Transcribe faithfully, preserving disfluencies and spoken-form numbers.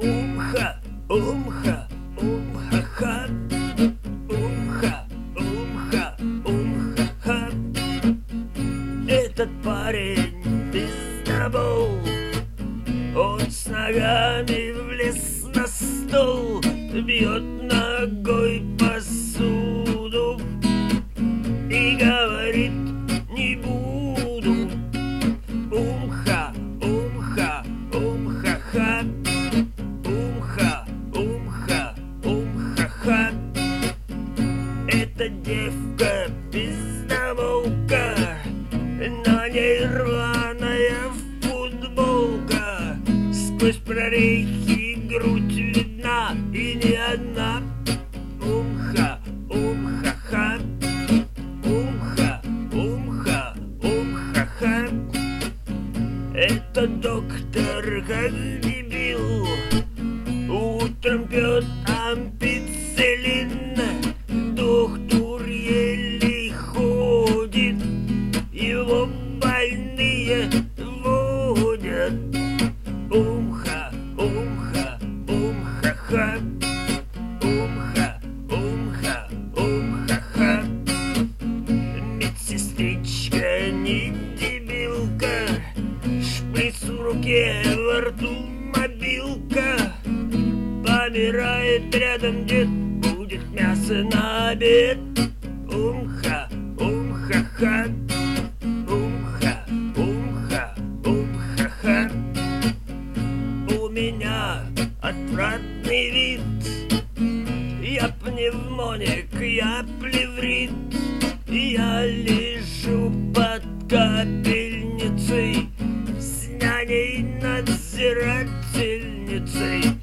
Умха, умха, умха-ха. Умха, умха, умха-ха. Этот парень пиздобол, он с ногами влез на стол, бьет ногой посуду и говорит: не буду. Умха, умха, умха-ха. Умха, умха, умха-ха. Эта девка пиздоболка, на ней рваная футболка, сквозь прорехи грудь видна, и не одна. Умха, умха-ха. Умха, умха, умха-ха. Это доктор как дебил, утром пьет ампицилин, доктор еле ходит, его больные водят. Умха, умха, умха-ха. Умха, умха, умха-ха. Медсестричка не дебилка, шприц в руке, во рту мобилка. Помирает рядом дед, будет мясо на обед. Умха, умха-ха. Умха, умха, умха-ха. У меня отвратный вид, я пневмоник, я плеврит. Я лежу под капельницей с няней-надзирательницей.